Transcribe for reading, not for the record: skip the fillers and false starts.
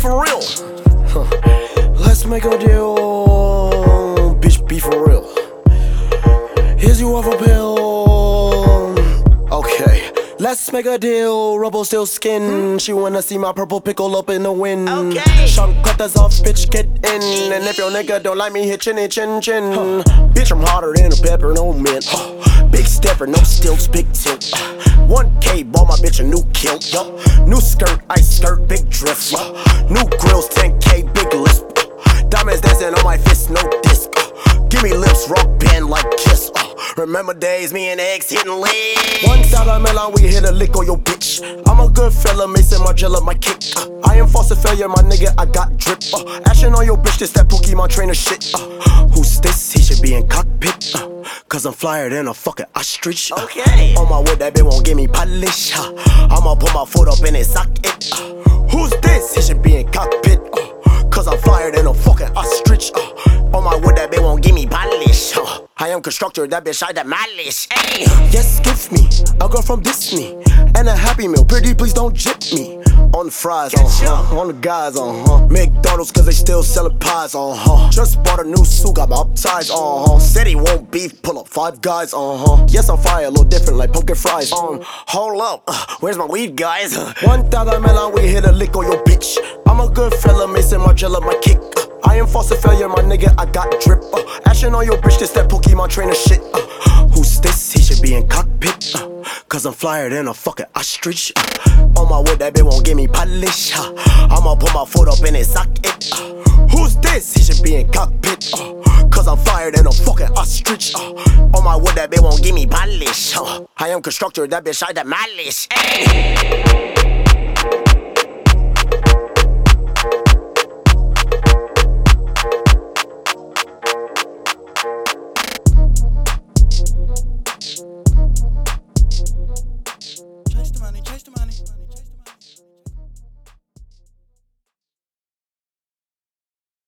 for real. Let's make a deal, bitch, be for real. Here's you off a pill. Okay, let's make a deal, rubble still skin. She wanna see my purple pickle up in the wind. Okay. Shunk cutters off, bitch, get in. And if your nigga don't like me, hit chinny chin chin. Bitch, I'm hotter than a pepper, no mint. Big stepper, no stilts, big tilt. 1K, bought my bitch a new kilt. New skirt, ice skirt, big drift. New grills, 10K, big lisp. Diamonds dancing on my fist, no disc. Give me lips, rock band like Kiss. Remember days, me and X hitting legs. $1,000,000, we hit a lick on your bitch. I'm a good fella, Mason Margiela, my kick. I am false failure, my nigga, I got drip. Action on your bitch, this that Pokemon trainer shit. Who's this? He should be in cockpit. Cause I'm flyer than a fucking ostrich. Okay. On my wood, that bitch won't give me polish. I'ma put my foot up in it, sock it. Who's this? He should be in cockpit. Cause I'm flyer than a fucking ostrich. On my wood, that bitch won't give me polish. I am constructor, that bitch I demolish. Ay. Yes, give me a girl from Disney and a Happy Meal. Pretty, please don't jip me. On the fries, on the guys, McDonald's, cause they still sellin' pies, Just bought a new suit, got my upsides, Said he won't beef, pull up 5 guys, Yes, I'm fire, a little different like pumpkin fries, Hold up, where's my weed, guys? $1,000,000, we hit a lick on your bitch. I'm a good fella, Mason Margiela, my kick. I am false failure, my nigga, I got drip. Action on your bitch, this that Pokemon trainer shit. Who's this? He should be in cockpit. Cause I'm flyer than a fucking ostrich. On my wood, that bitch won't give me polish. I'ma put my foot up in it, sock it. Who's this? He should be in cockpit. Cause I'm flyer than a fucking ostrich. On my wood, that bitch won't give me polish. I am constructor, that bitch I demolish. Ay.